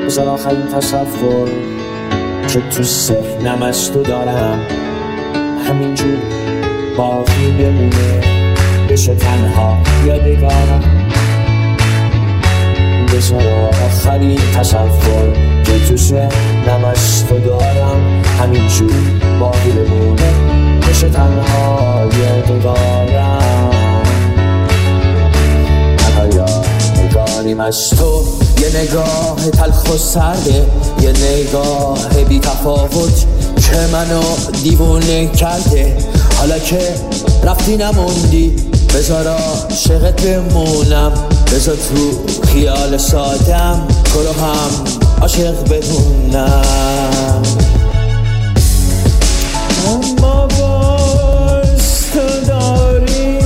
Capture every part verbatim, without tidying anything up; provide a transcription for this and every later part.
بذار آخرین تصور که تو ذهنم از تو دارم همینجور باقی بمونه، بشه تنها یادگارم. بذار آخرین تصور که تو ذهنم از تو دارم همینجور باقی بمونه، بشه تنها یادگارم. تنها یادگاریم از تو، یه نگاه تلخ و سرده، یه نگاه بی تفاوت که منو دیوونه کرده. حالا که رفتی نموندی، بذار عاشقت بمونم، بذار تو خیال سادم تو رو هم عاشق بدونم. اما باز تو داری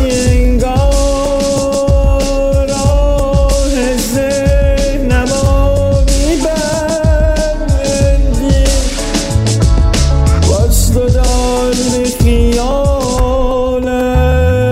انگار راه ذهنمو میبندی، باز تو داری خیالم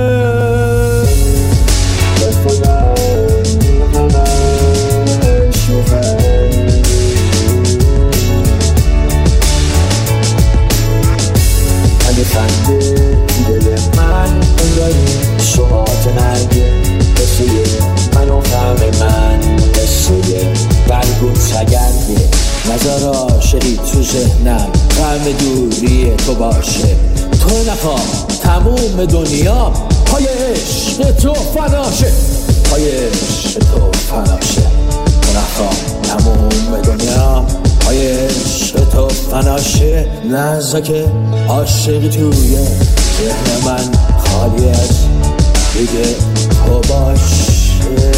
خنده دل من انگاری شمات نرگه، مثل من و غم من مثل برگون سگرده. نظر عاشقی تو ذهنم غم دوری تو باشه، تو نخواه تموم دنیا پای عشق تو فناشه، پای عشق تو فناشه. تو نخواه تموم دنیا پای عشق تو فناشه. لحظه که عاشقی توی ذهن من خالی از دیگه تو باشه.